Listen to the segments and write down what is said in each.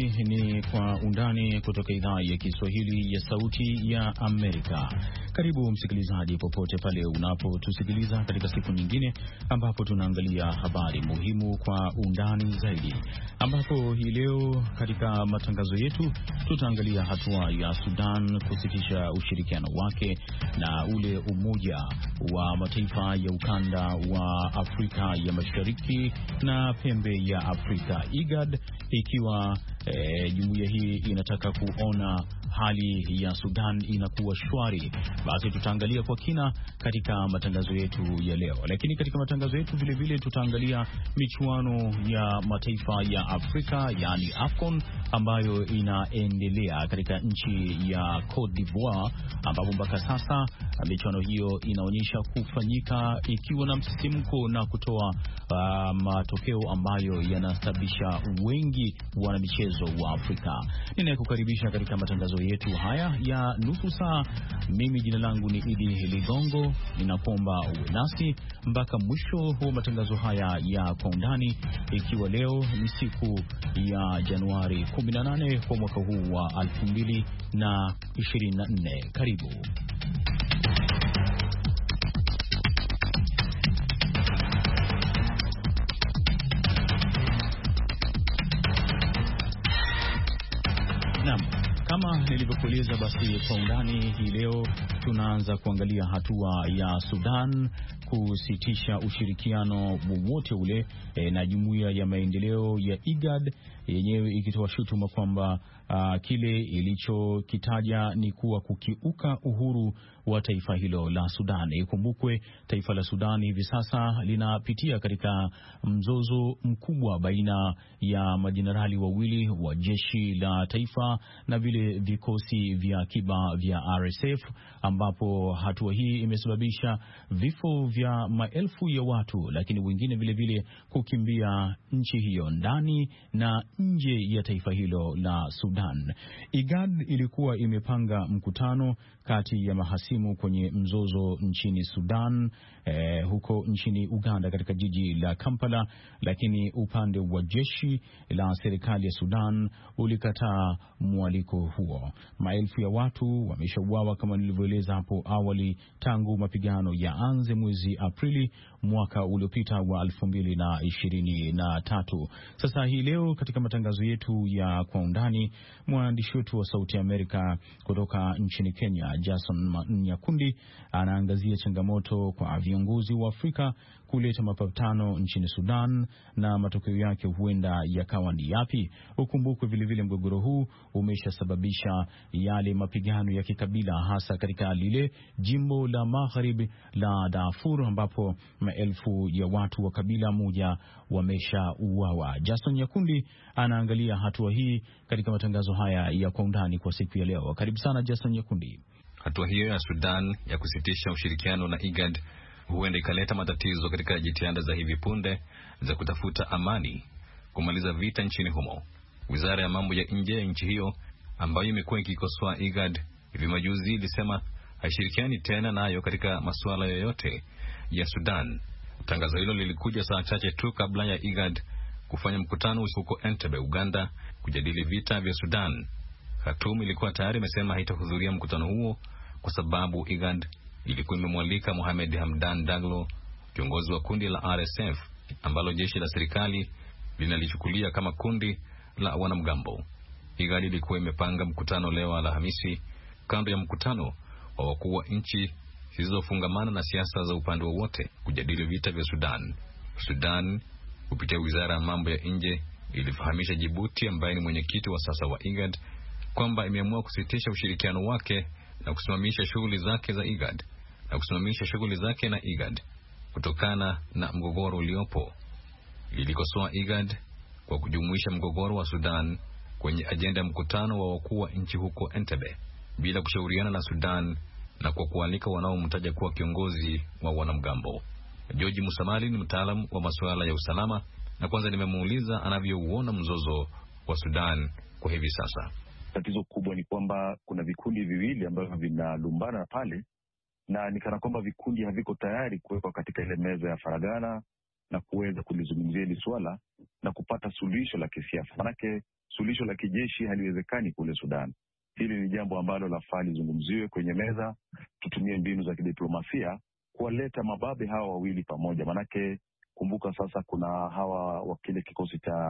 ni Kwa Undani kutoka idhaa ya Kiswahili ya Sauti ya Amerika. Karibu msikilizaji, popote pale unapotusikiliza katika siku nyingine ambapo tunaangalia habari muhimu kwa undani zaidi, ambapo hii leo katika matangazo yetu tutaangalia hatua ya Sudan kusitisha ushirikiano wake na ule Umoja wa Mataifa ya ukanda wa Afrika ya Mashariki na pembe ya Afrika IGAD, ikiwa jumuiya hii inataka kuona hali ya Sudan inakuwa shwari. Basi tutaangalia kwa kina katika matangazo yetu ya leo, lakini katika matangazo yetu vile vile tutaangalia michuano ya mataifa ya Afrika, yani AFCON, ambayo inaendelea katika nchi ya Cote d'Ivoire, ambapo mpaka sasa michuano hiyo inaonyesha kufanyika ikiwa na msisimko na kutoa matokeo ambayo yanastabisha wengi wana michezo wa Afrika. Ninayekukaribisha katika matangazo yetu haya ya nusu saa, mimi jina langu ni Idi Ligongo. Ninakuomba uwe nasi mpaka mwisho wa matangazo haya ya Kwa Undani, ikiwa leo ni siku ya Januari 18 kwa mwaka huu wa 2024. Karibu. Naam, kama nilivyokueleza, basi Kwa Undani hii leo tunaanza kuangalia hatua ya Sudan kusitisha ushirikiano wowote ule na jumuiya ya maendeleo ya IGAD, yenyewe ikitoa shutuma kwamba kile ilichokitaja ni kuwa kukiuka uhuru wa taifa hilo la Sudan. Ikumbukwe taifa la Sudan hivi sasa linapitia katika mzozo mkubwa baina ya majenerali wawili wa jeshi la taifa na vile vikosi vya akiba vya RSF, ambapo hatua hii imesababisha vifo vya maelfu ya watu, lakini wengine vile vile kukimbia nchi hiyo ndani na nje ya taifa hilo la Sudan. IGAD ilikuwa imepanga mkutano kati ya mahasimu kwenye mzozo nchini Sudan, huko nchini Uganda katika jiji la Kampala, lakini upande wa jeshi la serikali ya Sudan ulikataa mwaliko huo. Maelfu ya watu wameshauawa kama nilivyoeleza hapo awali tangu mapigano yaanze mwezi Aprili mwaka uliopita wa 2023. Sasa hii leo katika matangazo yetu ya Kwa Undani, mwandishi wetu wa Sauti ya Amerika kutoka nchini Kenya, Jason Nyakundi, anaangazia changamoto kwa viongozi wa Afrika kuleta mapatano nchini Sudan na matokeo yake huenda yakawa ni yapi. Ukumbukwe vile vile mgogoro huu umeshasababisha yale mapigano ya kikabila, hasa katika lile jimbo la magharibi la Darfur, ambapo maelfu ya watu wa kabila moja wameshauawa. Jason Nyakundi anaangalia hatua hii katika matangazo haya ya Kwa Undani kwa siku ya leo. Karibu sana Jason Nyakundi. Hatua hiyo ya Sudan ya kusitisha ushirikiano na IGAD huenda ikaleta matatizo katika jitihada za hivi punde za kutafuta amani, kumaliza vita nchini humo. Wizara ya mambo ya nje ya nchi hiyo, ambayo imekuwa ikikosoa IGAD hivi majuzi, ilisema haishirikiani tena nayo katika masuala yoyote ya Sudan. Tangazo hilo lilikuja saa chache tu kabla ya IGAD kufanya mkutano huko Entebbe, Uganda, kujadili vita vya Sudan. Khartoum ilikuwa tayari imesema haitahudhuria mkutano huo kwa sababu IGAD ilikuwa imemwalika Mohamed Hamdan Daglo, kiongozi wa kundi la RSF ambalo jeshi la serikali linalichukulia kama kundi la wanamgambo. IGAD ilikuwa imepanga mkutano leo Alhamisi, kando ya mkutano wa wakuu wa nchi zisizofungamana na siasa za upande wowote, kujadili vita vya Sudan. Sudan kupitia wizara ya mambo ya nje ilifahamisha Djibouti, ambaye ni mwenyekiti wa sasa wa IGAD, kwamba imeamua kusitisha ushirikiano wake na kusimamisha shughuli zake za IGAD na IGAD kutokana na mgogoro uliopo. Ilikosoa IGAD kwa kujumuisha mgogoro wa Sudan kwenye ajenda ya mkutano wa wakuu wa nchi huko Entebbe bila kushauriana na Sudan na kwa kualika wanaomtaja kuwa kiongozi wa wanamgambo. George Musamali ni mtaalamu wa masuala ya usalama, na kwanza nimemuuliza anavyouona mzozo wa Sudan kwa hivi sasa. Tatizo kubwa ni kwamba kuna vikundi viwili ambavyo vinalumbana pale, na ni kana kwamba vikundi haviko tayari kuwekwa katika ile meza ya faragana na kuweza kulizungumzia hili swala na kupata suluhisho la kisiasa. Manake suluhisho la kijeshi haliwezekani kule Sudan. Hili ni jambo ambalo lafaa lizungumziwe kwenye meza, tutumie mbinu za kidiplomasia kuwaleta mababe hawa wawili pamoja. Manake kumbuka sasa kuna hawa wakile kikosi cha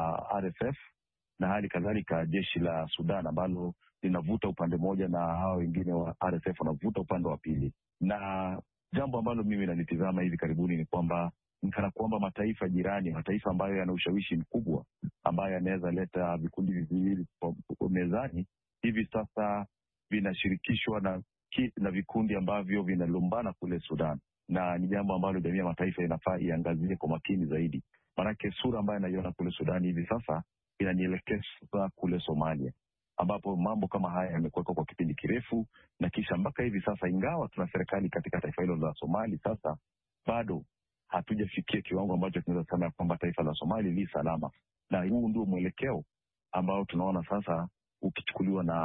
RSF na hali kadhalika jeshi la Sudan ambalo linavuta upande moja na hawa wengine wa RSF wanavuta upande wa pili. Na jambo ambalo mimi nalitizama hivi karibuni ni kwamba kana kwamba mataifa jirani, mataifa ambayo yana ushawishi mkubwa, ambayo yanaweza leta vikundi viwili mezani, hivi sasa vinashirikishwa na vikundi ambavyo vinalumbana kule Sudan. Na ni jambo ambalo jamii ya mataifa inafaa iangazie kwa makini zaidi. Manake sura ambayo naiona kule Sudan hivi sasa inanielekeza kule Somalia, ambapo mambo kama haya yamekuwekwa kwa kipindi kirefu, na kisha mpaka hivi sasa, ingawa tuna serikali katika taifa hilo la Somali, sasa bado hatujafikia kiwango ambacho tunaweza sema kwamba taifa la Somali li salama. Na huu ndio mwelekeo ambao tunaona sasa ukichukuliwa na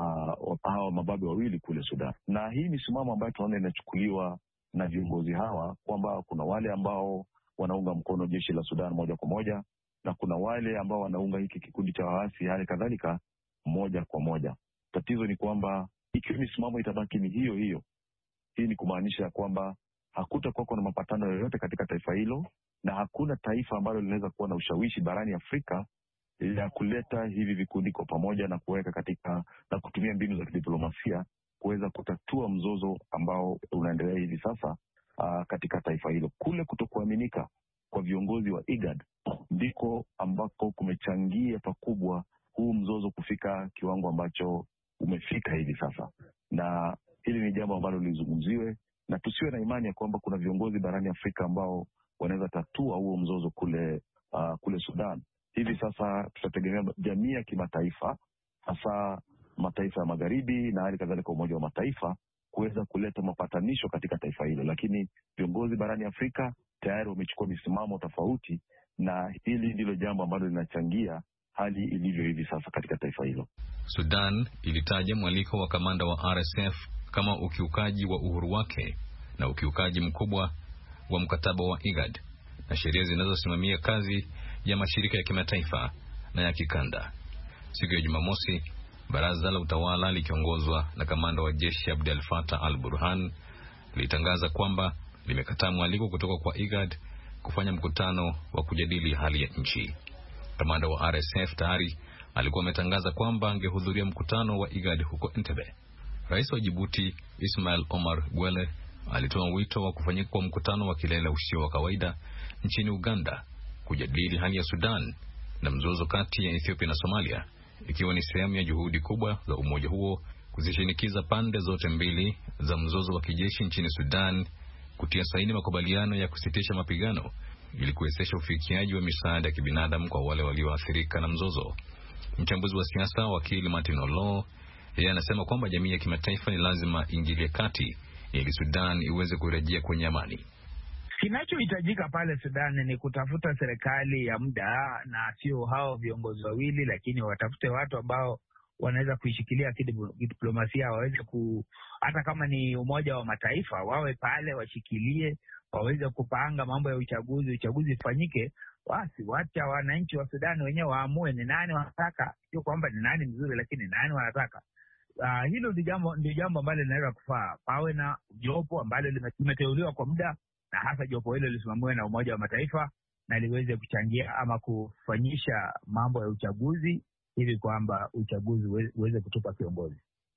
hawa mababe wawili kule Sudan. Na hii misimamo ambayo tunaona inachukuliwa na viongozi hawa, kwamba kuna wale ambao wanaunga mkono jeshi la Sudan moja kwa moja, na kuna wale ambao wanaunga hiki kikundi cha waasi hali kadhalika moja kwa moja. Tatizo ni kwamba ikiwa misimamo itabaki ni hiyo hiyo, hii ni kumaanisha kwamba hakutakuwa na mapatano yoyote katika taifa hilo, na hakuna taifa ambalo linaweza kuwa na ushawishi barani Afrika ya kuleta hivi vikundi kwa pamoja na kuweka katika na kutumia mbinu za kidiplomasia kuweza kutatua mzozo ambao unaendelea hivi sasa katika taifa hilo. Kule kutokuaminika kwa viongozi wa IGAD ndiko ambako kumechangia pakubwa huu mzozo kufika kiwango ambacho umefika hivi sasa. Na hili ni jambo ambalo lizungumziwe, na tusiwe na imani ya kwamba kuna viongozi barani Afrika ambao wanaweza tatua huo mzozo kule Sudan. Hivi sasa tutategemea jamii ya kimataifa, hasa mataifa ya magharibi na hali kadhalika Umoja wa Mataifa kuweza kuleta mapatanisho katika taifa hilo, lakini viongozi barani Afrika tayari wamechukua misimamo tofauti, na hili ndilo jambo ambalo linachangia hali ilivyo hivi sasa katika taifa hilo. Sudan ilitaja mwaliko wa kamanda wa RSF kama ukiukaji wa uhuru wake na ukiukaji mkubwa wa mkataba wa IGAD na sheria zinazosimamia kazi ya mashirika ya kimataifa na ya kikanda. Siku ya Jumamosi, baraza la utawala likiongozwa na kamanda wa jeshi Abdel Fattah al-Burhan litangaza kwamba limekataa mwaliko kutoka kwa IGAD kufanya mkutano wa kujadili hali ya nchi. Kamanda wa RSF tayari alikuwa ametangaza kwamba angehudhuria mkutano wa IGAD huko Entebbe. Rais wa Djibouti Ismail Omar Guelleh alitoa wito wa kufanyika kwa mkutano wa kilele usio wa kawaida nchini Uganda kujadili hali ya Sudan na mzozo kati ya Ethiopia na Somalia, ikiwa ni sehemu ya juhudi kubwa za umoja huo kuzishinikiza pande zote mbili za mzozo wa kijeshi nchini Sudan kutia saini makubaliano ya kusitisha mapigano ili kuwezesha ufikiaji wa misaada ya kibinadamu kwa wale walioathirika na mzozo. Mchambuzi wa siasa wakili Martin Olo yeye anasema kwamba jamii ya kimataifa ni lazima ingilie kati ili Sudan iweze kurejea kwenye amani. Kinachohitajika pale Sudan ni kutafuta serikali ya muda, na sio hao viongozi wawili, lakini watafute watu ambao wanaweza kuishikilia kidiplomasia, waweze hata kama ni Umoja wa Mataifa wawe pale washikilie, waweze kupanga mambo ya uchaguzi ufanyike. Basi wacha wananchi wa Sudan wenyewe waamue ni nani wanataka, sio kwamba ni nani mzuri, lakini nani wanataka. Hilo ndio jambo ambalo linaweza kufaa. Pawe na jopo ambalo limeteuliwa kwa muda, na hasa jopo hilo lisimamiwe na Umoja wa Mataifa na liweze kuchangia ama kufanyisha mambo ya uchaguzi ili kwamba uchaguzi uweze kutupa kiongozi.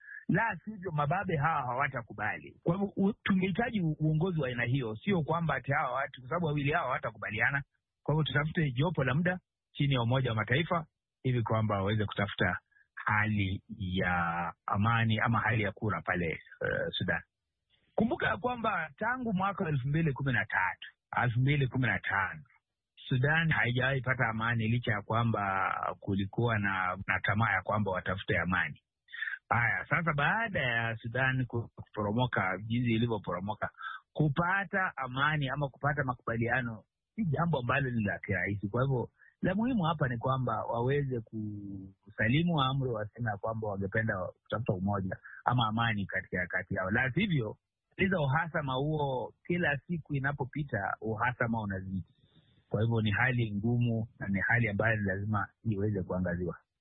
La sivyo mababe hawa hawatakubali. Kwa hivyo tungehitaji uongozi wa aina hiyo, sio kwamba ati hawa watu, kwa sababu wawili hawa hawatakubaliana. Kwa hivyo tutafute jopo la muda chini ya Umoja wa Mataifa ili kwamba waweze kutafuta hali ya amani ama hali ya kura pale Sudan. Kumbuka kwamba tangu mwaka 2013 Sudan haijawahi pata amani, licha ya kwamba kulikuwa na tamaa ya kwamba watafute amani. Haya, sasa baada ya Sudan kuporomoka jinsi ilivyoporomoka, kupata amani ama kupata makubaliano si jambo ambalo ni la kirahisi. Kwa hivyo la muhimu hapa ni kwamba waweze kusalimu amri, wasema kwamba wangependa kutafuta umoja ama amani katika kati yao. La sivyo uhasama huo, kila siku inapopita uhasama unazidi. Kwa hivyo ni hali ngumu na ni hali ambayo lazima iweze kuangaziwa.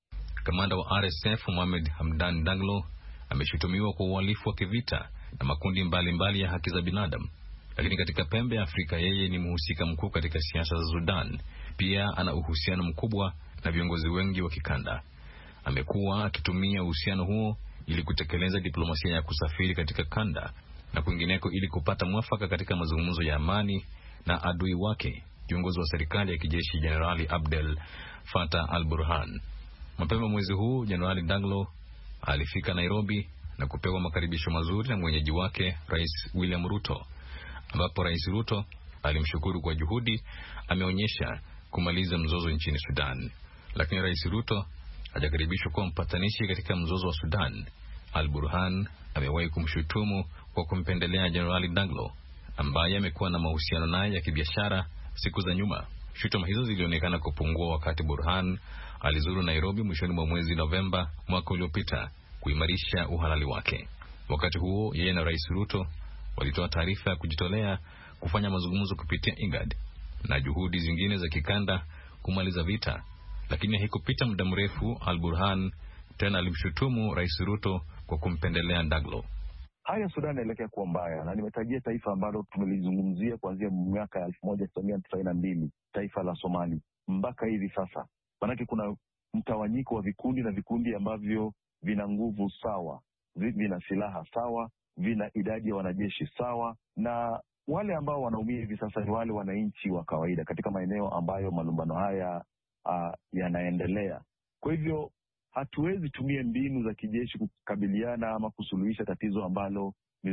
Kamanda wa RSF Mohamed Hamdan Daglo ameshutumiwa kwa uhalifu wa kivita na makundi mbalimbali ya haki za binadamu. Lakini katika pembe ya Afrika yeye ni mhusika mkuu katika siasa za Sudan. Pia ana uhusiano mkubwa na viongozi wengi wa kikanda. Amekuwa akitumia uhusiano huo ili kutekeleza diplomasia ya kusafiri katika kanda na kwingineko ili kupata mwafaka katika mazungumzo ya amani na adui wake, kiongozi wa serikali ya kijeshi Jenerali Abdel Fattah al-Burhan. Mapema mwezi huu Jenerali Daglo alifika Nairobi na kupewa makaribisho mazuri na mwenyeji wake Rais William Ruto, ambapo Rais Ruto alimshukuru kwa juhudi ameonyesha kumaliza mzozo nchini Sudan. Lakini Rais Ruto hajakaribishwa kuwa mpatanishi katika mzozo wa Sudan. Al-Burhan amewahi kumshutumu kwa kumpendelea Jenerali Daglo ambaye amekuwa na mahusiano naye ya kibiashara siku za nyuma. Shutuma hizo zilionekana kupungua wakati Burhan alizuru Nairobi mwishoni mwa mwezi Novemba mwaka uliopita kuimarisha uhalali wake. Wakati huo yeye na Rais Ruto walitoa taarifa ya kujitolea kufanya mazungumzo kupitia IGAD na juhudi zingine za kikanda kumaliza vita. Lakini haikupita muda mrefu Al-Burhan tena alimshutumu Rais Ruto kwa kumpendelea Daglo. Hali ya Sudan inaelekea kuwa mbaya, na nimetajia taifa ambalo tumelizungumzia kuanzia mwaka 1992, taifa la Somali, mpaka hivi sasa. Maanake kuna mtawanyiko wa vikundi, na vikundi ambavyo vina nguvu sawa, vina silaha sawa, vina idadi ya wanajeshi sawa, na wale ambao wanaumia hivi sasa ni wale wananchi wa kawaida katika maeneo ambayo malumbano haya yanaendelea. Kwa hivyo hatuwezi tumia mbinu za kijeshi kukabiliana ama kusuluhisha tatizo ambalo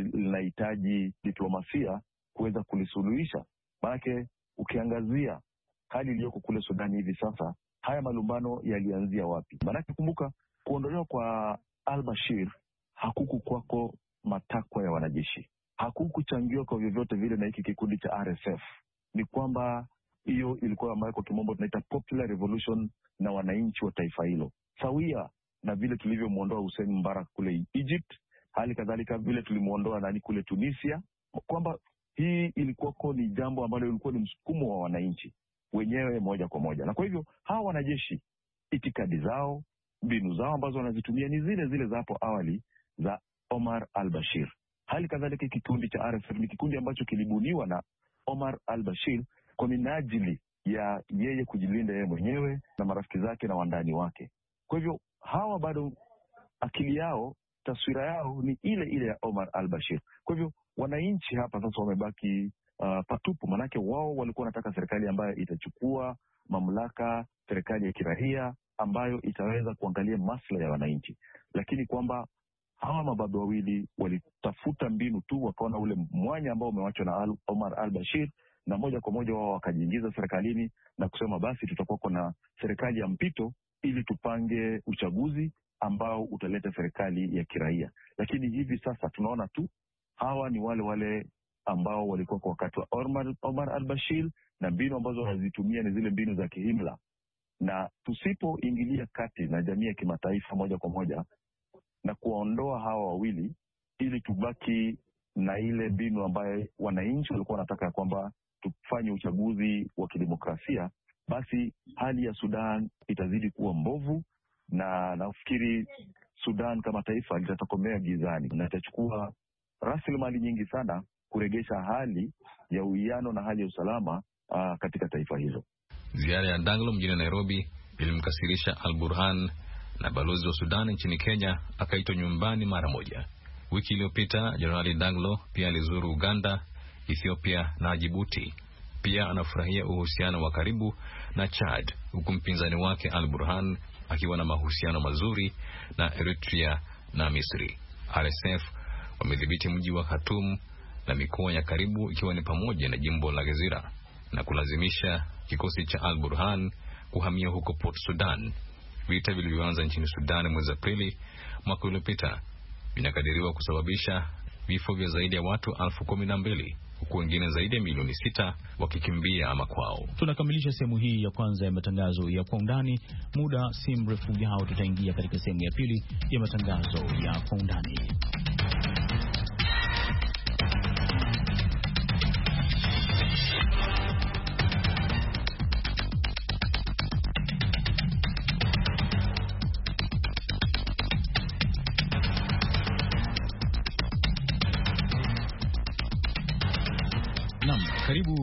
linahitaji diplomasia kuweza kulisuluhisha. Maanake ukiangazia hali iliyoko kule Sudani hivi sasa, haya malumbano yalianzia wapi? Maanake kumbuka, kuondolewa kwa al-Bashir hakukukwako matakwa ya wanajeshi, hakukuchangiwa kwa vyovyote vile na hiki kikundi cha RSF. Ni kwamba hiyo ilikuwa ambayo kwa kimombo tunaita popular revolution na wananchi wa taifa hilo, sawia na vile tulivyomuondoa Hussein Mubarak kule Egypt, hali kadhalika vile tulimuondoa nani kule Tunisia, kwamba hii ilikuwa ni jambo ambalo ilikuwa ni msukumo wa wananchi wenyewe moja kwa moja. Na kwa hivyo hawa wanajeshi, itikadi zao, mbinu zao ambazo wanazitumia ni zile zile za hapo awali za Omar al-Bashir. Hali kadhalika kikundi cha RSF ni kikundi ambacho kilibuniwa na Omar al-Bashir kwa minajili ya yeye kujilinda yeye mwenyewe na marafiki zake na wandani wake. Kwa hivyo hawa bado akili yao, taswira yao ni ile ile ya Omar al-Bashir. Kwa hivyo wananchi hapa sasa wamebaki patupu, manake wao walikuwa wanataka serikali ambayo itachukua mamlaka, serikali ya kiraia ambayo itaweza kuangalia maslahi ya wananchi. Lakini kwamba hawa mababu wawili walitafuta mbinu tu, wakaona ule mwanya ambao umewachwa na Omar al-Bashir, na moja kwa moja wao wakajiingiza serikalini na kusema basi tutakuwa na serikali ya mpito ili tupange uchaguzi ambao utaleta serikali ya kiraia. Lakini hivi sasa tunaona tu hawa ni wale wale ambao walikuwa kwa wakati wa Omar al-Bashir, na mbinu ambazo wanazitumia ni zile mbinu za kihimla. Na tusipoingilia kati na jamii ya kimataifa moja kwa moja na kuwaondoa hawa wawili, ili tubaki na ile mbinu ambayo wananchi walikuwa wanataka kwamba tufanye uchaguzi wa kidemokrasia, basi hali ya Sudan itazidi kuwa mbovu, na nafikiri Sudan kama taifa litatokomea gizani, na itachukua rasilimali nyingi sana kuregesha hali ya uwiano na hali ya usalama katika taifa hilo. Ziara ya Daglo mjini Nairobi ilimkasirisha Al-Burhan, na balozi wa Sudan nchini Kenya akaitwa nyumbani mara moja. Wiki iliyopita Jenerali Daglo pia alizuru Uganda, Ethiopia na Djibouti. Pia anafurahia uhusiano wa karibu na Chad, huku mpinzani wake Al-Burhan akiwa na mahusiano mazuri na Eritrea na Misri. RSF wamedhibiti mji wa Khartoum na mikoa ya karibu ikiwa ni pamoja na jimbo la Gezira, na kulazimisha kikosi cha Al-Burhan kuhamia huko Port Sudan. Vita vilivyoanza nchini Sudan mwezi Aprili mwaka uliopita vinakadiriwa kusababisha vifo vya zaidi ya watu 12,000, huku wengine zaidi ya milioni 6 wakikimbia ama kwao. Tunakamilisha sehemu hii ya kwanza ya matangazo ya Kwa Undani. Muda si mrefu ujao tutaingia katika sehemu ya pili ya matangazo ya Kwa Undani.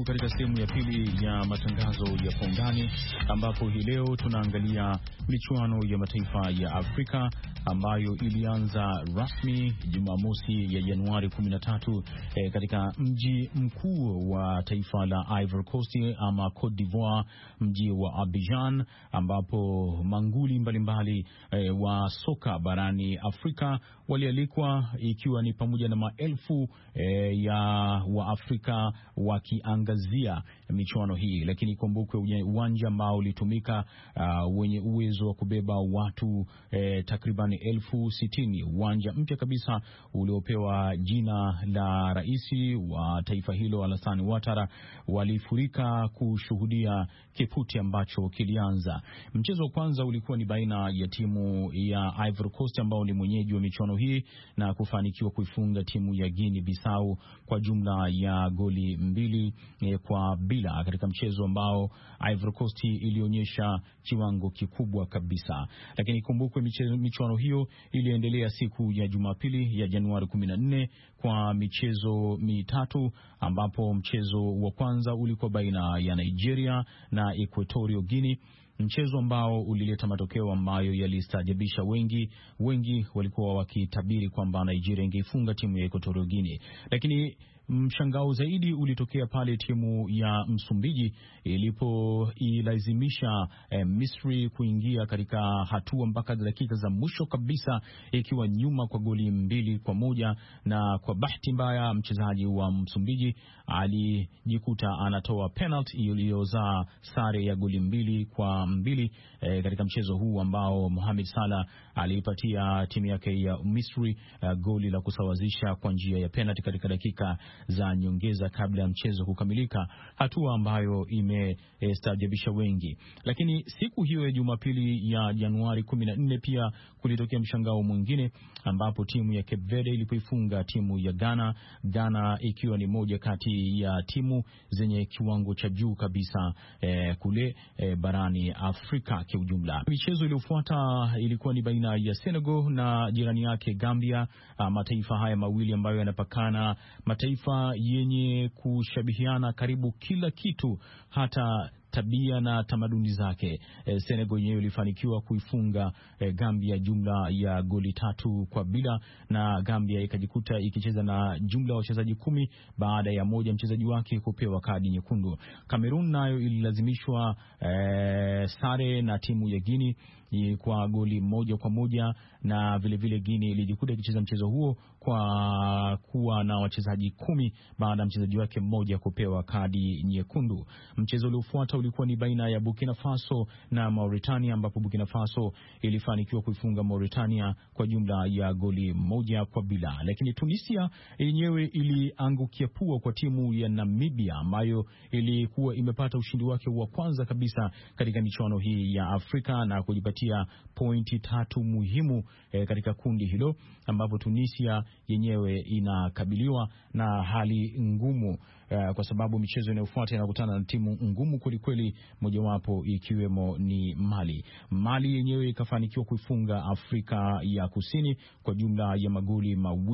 katika sehemu ya pili ya matangazo ya Kwa Undani, ambapo hii leo tunaangalia michuano ya mataifa ya Afrika ambayo ilianza rasmi Jumamosi ya Januari 13 katika mji mkuu wa taifa la Ivory Coast ama Cote d'Ivoire, mji wa Abidjan, ambapo manguli mbalimbali wa soka barani Afrika walialikwa, ikiwa ni pamoja na maelfu ya Waafrika wakiangazia michuano hii. Lakini kumbukwe uwanja ambao ulitumika wenye uwezo wa kubeba watu takriban 60,000, uwanja mpya kabisa uliopewa jina la rais wa taifa hilo Alassane Ouattara, walifurika kushuhudia kiputi ambacho kilianza. Mchezo wa kwanza ulikuwa ni baina ya timu ya Ivory Coast ambao ni mwenyeji wa michuano hii na kufanikiwa kuifunga timu ya Guinea Bissau kwa jumla ya goli 2-0 katika mchezo ambao Ivory Coast ilionyesha kiwango kikubwa kabisa. Lakini kumbukwe michuano hiyo iliendelea siku ya Jumapili ya Januari 14 kwa michezo mitatu, ambapo mchezo wa kwanza ulikuwa baina ya Nigeria na Equatorial Guinea, mchezo ambao ulileta matokeo ambayo yalistajabisha wengi. Wengi walikuwa wakitabiri kwamba Nigeria ingeifunga timu ya Equatorial Guinea, lakini mshangao zaidi ulitokea pale timu ya Msumbiji ilipoilazimisha Misri kuingia katika hatua mpaka dakika za mwisho kabisa, ikiwa nyuma kwa goli 2-1, na kwa bahati mbaya mchezaji wa Msumbiji alijikuta anatoa penalty iliyozaa sare ya goli 2-2 katika mchezo huu ambao Mohamed Salah aliipatia timu yake ya Misri goli la kusawazisha kwa njia ya penalty katika dakika za nyongeza kabla ya mchezo kukamilika, hatua ambayo imestajabisha wengi. Lakini siku hiyo ya Jumapili ya Januari 14 pia kulitokea mshangao mwingine, ambapo timu ya Cape Verde ilipoifunga timu ya Ghana ikiwa ni moja kati ya timu zenye kiwango cha juu kabisa kule barani Afrika kwa ujumla. Michezo iliyofuata ilikuwa ni baina ya Senegal na jirani yake Gambia, mataifa haya mawili ambayo yanapakana, mataifa yenye kushabihiana karibu kila kitu, hata tabia na tamaduni zake. Senegal yenyewe ilifanikiwa kuifunga Gambia jumla ya goli 3-0, na Gambia ikajikuta ikicheza na jumla ya wachezaji 10 baada ya moja mchezaji wake kupewa kadi nyekundu. Cameroon nayo ililazimishwa sare na timu ya Guinea kwa goli 1-1, na vile Guinea ilijikuta ikicheza mchezo huo kwa kuwa na wachezaji 10 baada ya mchezaji wake mmoja kupewa kadi nyekundu. Mchezo uliofuata ulikuwa ni baina ya Burkina Faso na Mauritania, ambapo Burkina Faso ilifanikiwa kuifunga Mauritania kwa jumla ya goli 1-0. Lakini Tunisia yenyewe iliangukia pua kwa timu ya Namibia ambayo ilikuwa imepata ushindi wake wa kwanza kabisa katika michuano hii ya Afrika na kujipatia pointi 3 muhimu katika kundi hilo, ambapo Tunisia yenyewe inakabiliwa na hali ngumu kwa sababu michezo inayofuata inakutana na timu ngumu kweli, mojawapo ikiwemo ni Mali. Mali yenyewe ikafanikiwa kuifunga Afrika ya Kusini kwa jumla ya magoli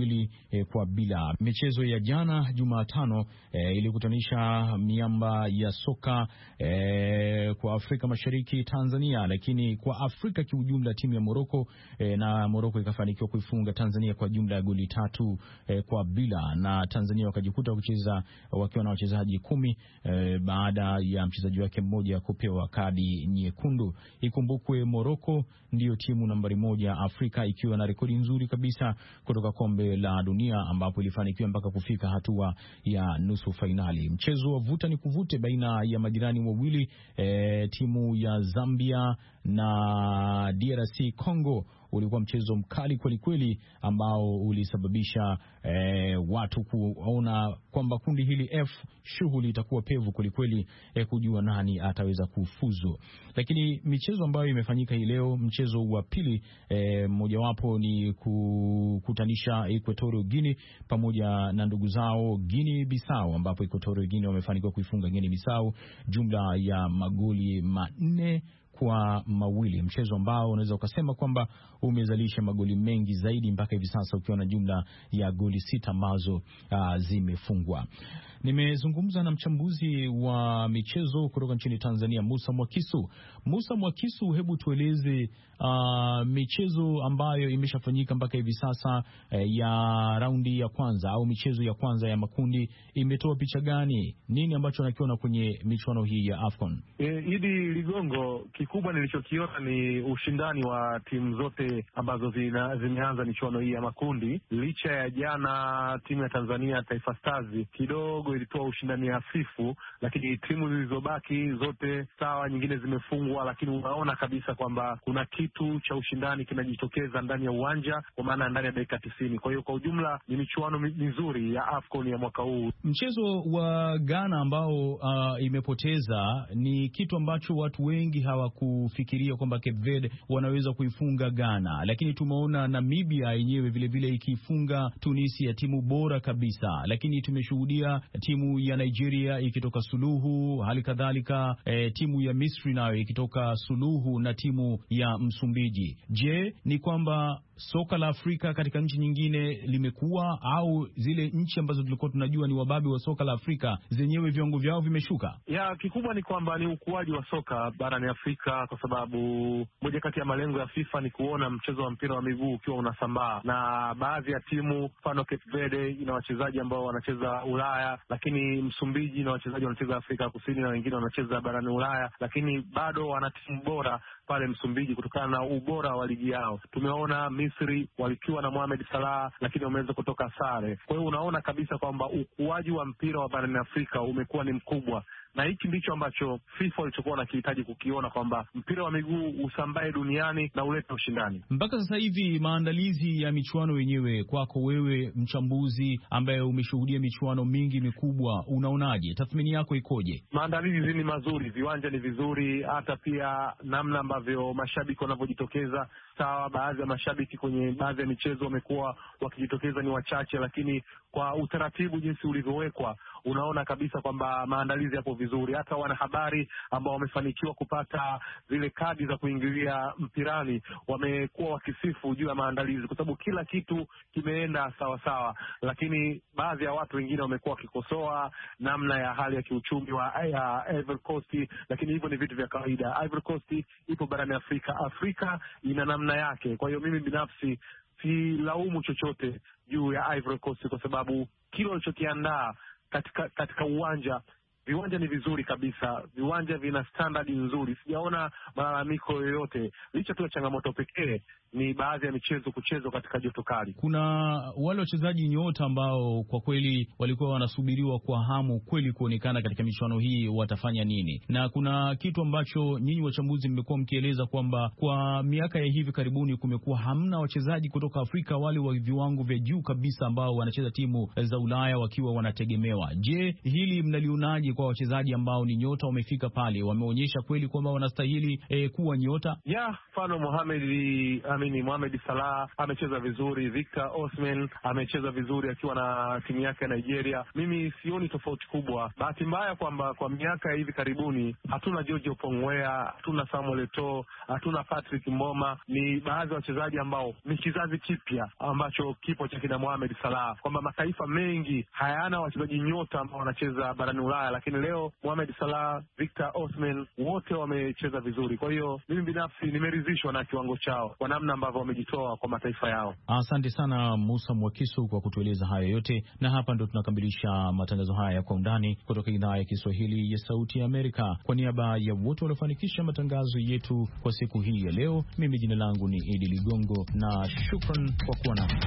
2-0. Michezo ya jana Jumatano ilikutanisha miamba ya soka kwa Afrika Mashariki, Tanzania, lakini kwa Afrika kiujumla timu ya Morocco, na Morocco ikafanikiwa kuifunga Tanzania kwa jumla ya goli 3-0, na Tanzania wakajikuta kucheza wakiwa na wachezaji 10 baada ya mchezaji wake mmoja kupewa kadi nyekundu. Ikumbukwe Morocco ndiyo timu nambari 1 Afrika, ikiwa na rekodi nzuri kabisa kutoka kombe la dunia, ambapo ilifanikiwa mpaka kufika hatua ya nusu fainali. Mchezo wa vuta ni kuvute baina ya majirani wawili, timu ya Zambia na DRC Congo ulikuwa mchezo mkali kweli ambao ulisababisha watu kuona kwamba kundi hili F shughuli itakuwa pevu kweli kujua nani ataweza kufuzu. Lakini michezo ambayo imefanyika hii leo, mchezo wa pili mojawapo ni kukutanisha Equatorial Guinea pamoja na ndugu zao Guinea Bissau, ambapo Equatorial Guinea wamefanikiwa kuifunga Guinea Bissau jumla ya magoli 4 2-2, mchezo ambao unaweza ukasema kwamba umezalisha magoli mengi zaidi mpaka hivi sasa, ukiwa na jumla ya goli 6 ambazo zimefungwa. Nimezungumza na mchambuzi wa michezo kutoka nchini Tanzania, Musa Mwakisu. Musa Mwakisu, hebu tueleze michezo ambayo imeshafanyika mpaka hivi sasa ya raundi ya kwanza au michezo ya kwanza ya makundi imetoa picha gani? Nini ambacho nakiona kwenye michuano hii ya AFCON? Idi Ligongo, kikubwa nilichokiona ni ushindani wa timu zote ambazo zimeanza michuano hii ya makundi. Licha ya jana timu ya Tanzania Taifa Stars kidogo ilitoa ushindani hafifu, lakini timu zilizobaki zote sawa, nyingine zimefungwa, lakini unaona kabisa kwamba kuna kitu cha ushindani kinajitokeza ndani ya uwanja, kwa maana ndani ya dakika 90. Kwa hiyo kwa ujumla ni michuano mizuri ya AFCON ya mwaka huu. Mchezo wa Ghana ambao imepoteza ni kitu ambacho watu wengi hawakufikiria kwamba Cape Verde wanaweza kuifunga Ghana, lakini tumeona Namibia yenyewe vile vile ikifunga Tunisia, timu bora kabisa, lakini tumeshuhudia timu ya Nigeria ikitoka suluhu, hali kadhalika timu ya Misri nayo ikitoka suluhu na timu ya Msumbiji. Je, ni kwamba soka la Afrika katika nchi nyingine limekuwa, au zile nchi ambazo tulikuwa tunajua ni wababe wa soka la Afrika zenyewe viwango vyao vimeshuka? Ya kikubwa ni kwamba ni ukuaji wa soka barani Afrika, kwa sababu moja kati ya malengo ya FIFA ni kuona mchezo wa mpira wa miguu ukiwa unasambaa, na baadhi ya timu, mfano Cape Verde ina wachezaji ambao wanacheza Ulaya, lakini Msumbiji ina wachezaji wanacheza Afrika Kusini, na wengine wanacheza barani Ulaya, lakini bado wana timu bora pale Msumbiji kutokana na ubora wa ligi yao. Tumeona Misri walikiwa na Mohamed Salah, lakini wameweza kutoka sare. Kwa hiyo unaona kabisa kwamba ukuaji wa mpira wa barani Afrika umekuwa ni mkubwa, na hiki ndicho ambacho FIFA walichokuwa wanakihitaji kukiona, kwamba mpira wa miguu usambae duniani na ulete ushindani. Mpaka sasa hivi maandalizi ya michuano yenyewe, kwako wewe mchambuzi ambaye umeshuhudia michuano mingi mikubwa, unaonaje? Tathmini yako ikoje? Maandalizi ni mazuri, viwanja ni vizuri, hata pia namna ambavyo mashabiki wanavyojitokeza. Sawa, baadhi ya mashabiki kwenye baadhi ya michezo wamekuwa wakijitokeza ni wachache, lakini kwa utaratibu jinsi ulivyowekwa, unaona kabisa kwamba maandalizi yapo vizuri. Hata wanahabari ambao wamefanikiwa kupata zile kadi za kuingilia mpirani wamekuwa wakisifu juu ya maandalizi, kwa sababu kila kitu kimeenda sawa sawa, lakini baadhi ya watu wengine wamekuwa wakikosoa namna ya hali ya kiuchumi wa Ivory Coast, lakini hivyo ni vitu vya kawaida. Ivory Coast ipo barani Afrika, Afrika ina namna yake. Kwa hiyo mimi binafsi si laumu chochote juu ya Ivory Coast, kwa sababu kile walichokiandaa katika uwanja, viwanja ni vizuri kabisa, viwanja vina standard nzuri, sijaona malalamiko yoyote, licha tu ya changamoto pekee ni baadhi ya michezo kuchezwa katika joto kali. Kuna wale wachezaji nyota ambao kwa kweli walikuwa wanasubiriwa kwa hamu kweli kuonekana katika michuano hii, watafanya nini? Na kuna kitu ambacho nyinyi wachambuzi mmekuwa mkieleza kwamba kwa miaka ya hivi karibuni kumekuwa hamna wachezaji kutoka Afrika wale wa viwango vya juu kabisa ambao wanacheza timu za Ulaya wakiwa wanategemewa. Je, hili mnalionaje kwa wachezaji ambao ni nyota, wamefika pale, wameonyesha kweli kwamba wanastahili kuwa nyota? Mfano Mohamed Salah amecheza vizuri, Victor Osimhen amecheza vizuri akiwa na timu yake ya Nigeria. Mimi sioni tofauti kubwa. Bahati mbaya kwamba kwa miaka ya hivi karibuni hatuna George Opongwea, hatuna Samuel Eto'o, hatuna Patrick Mboma. Ni baadhi ya wachezaji ambao ni kizazi kipya ambacho kipo cha kina Mohamed Salah, kwamba mataifa mengi hayana wachezaji nyota ambao wanacheza barani Ulaya, lakini leo Mohamed Salah, Victor Osimhen wote wamecheza vizuri. Kwa hiyo mimi binafsi nimeridhishwa na kiwango chao kwa namna ambavyo wamejitoa kwa mataifa yao. Asante sana Musa Mwakisu kwa kutueleza hayo yote, na hapa ndo tunakamilisha matangazo haya kwa undani kutoka idhaa ya Kiswahili ya Sauti ya Amerika. Kwa niaba ya wote waliofanikisha matangazo yetu kwa siku hii ya leo, mimi jina langu ni Idi Ligongo na shukran kwa kuwa nami.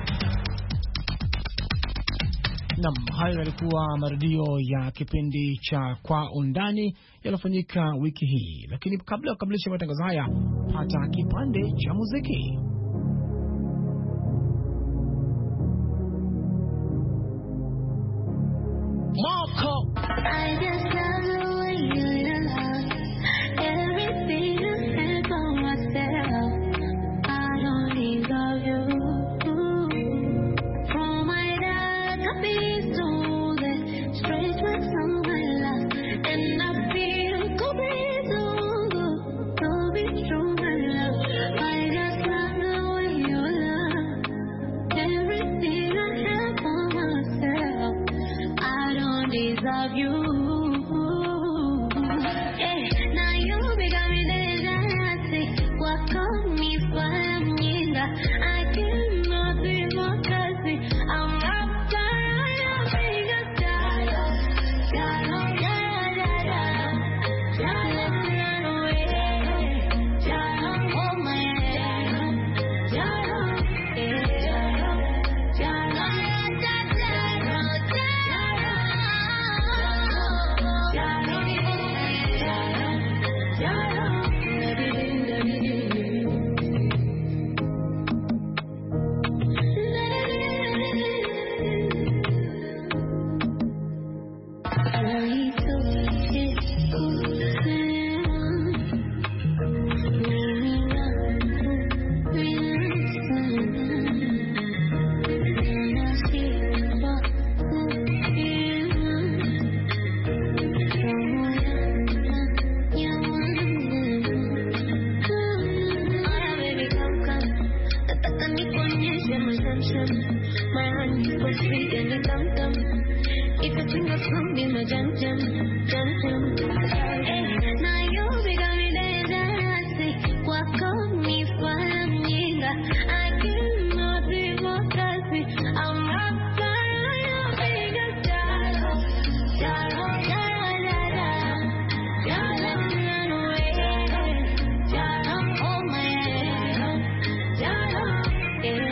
Naam, hayo yalikuwa marudio ya kipindi cha Kwa Undani yaliyofanyika wiki hii, lakini kabla ya kukamilisha matangazo haya, pata kipande cha muziki. Moko And I feel go be so good, so sweet and the dum dum. If you think of me, my jam jam, jam jam. Now you become me dangerous. Wako mi faminga, I cannot be more crazy. I'm not sorry, I'm being a jaro, jaro, jaro, jaro, run away, jaro, hold my hand, jaro, yeah.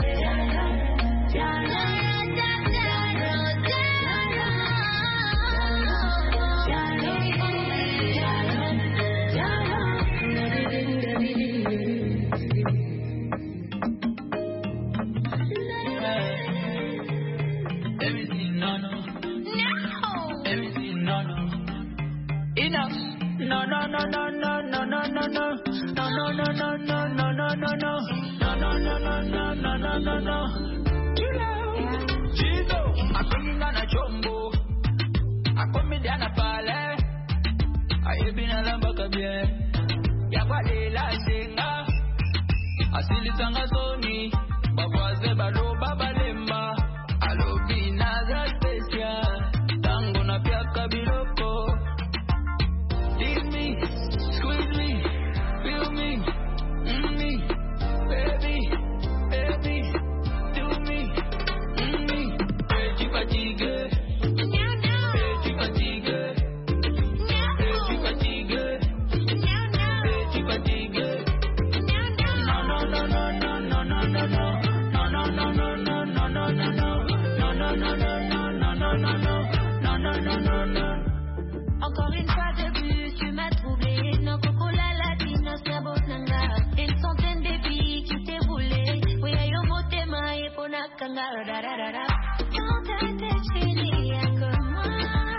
Encore une fois de plus, tu m'as troublé. Non, coco la latina, c'est beau nanga. Une centaine de filles qui t'es roulé. Oui, yo moté ma et pona kanga. Quand t'es chérie, y'a que moi.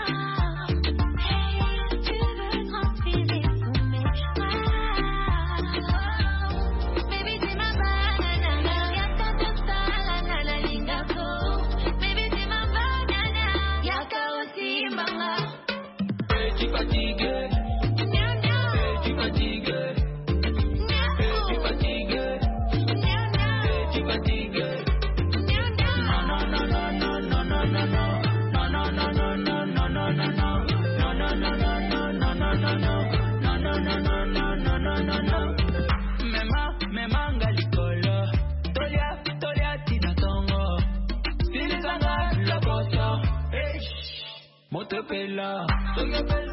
Hey, tu veux transpirer sous mes bras. Baby, c'est ma banana. Y'a ta tosta, la nana lingato. Baby, c'est ma banana. Y'a ka aussi mama. Tu fatigué, tu fatigué, tu fatigué, tu fatigué. No no no no no no no no no no no no no no no no no no no. Me manga likolo, tolia tina tongo. Stili sanga la cosa, motopela,